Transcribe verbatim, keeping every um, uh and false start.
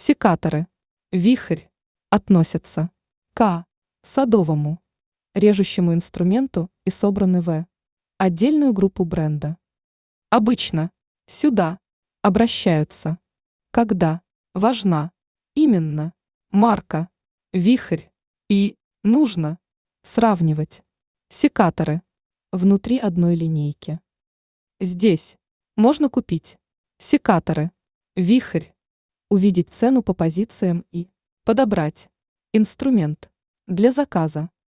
Секаторы. Вихрь. Относятся к садовому режущему инструменту и собраны в отдельную группу бренда. Обычно сюда обращаются, когда важна именно марка «Вихрь» и нужно сравнивать секаторы внутри одной линейки. Здесь можно купить секаторы «Вихрь», увидеть цену по позициям и подобрать инструмент для заказа.